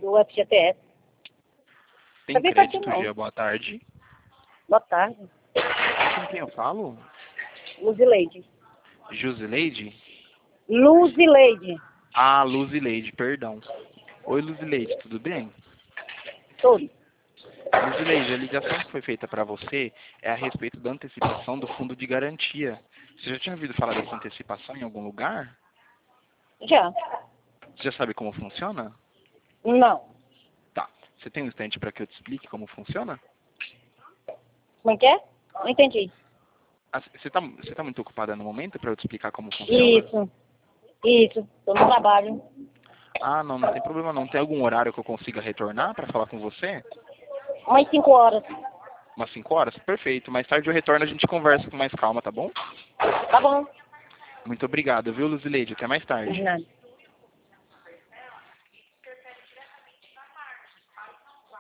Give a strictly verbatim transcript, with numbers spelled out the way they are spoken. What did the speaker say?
do F G T S. Tem Sabia crédito que não. G, boa tarde. Boa tarde. Com quem eu falo? Luzileide. Jusileide? Luzileide. Ah, Luzileide, perdão. Oi, Luzileide, tudo bem? Tudo. Luzileide, a ligação que foi feita para você é a respeito da antecipação do fundo de garantia. Você já tinha ouvido falar dessa antecipação em algum lugar? Já. Você já sabe como funciona? Não. Tá. Você tem um instante para que eu te explique como funciona? Como é que é? Não entendi. Ah, Você está você tá muito ocupada no momento para eu te explicar como funciona? Isso. Isso. Tô no trabalho. Ah, não, não tem problema não. Tem algum horário que eu consiga retornar para falar com você? Umas cinco horas. Umas cinco horas? Perfeito. Mais tarde eu retorno, a gente conversa com mais calma, tá bom? Tá bom. Muito obrigado, viu, Luzileide? Até mais tarde. De nada.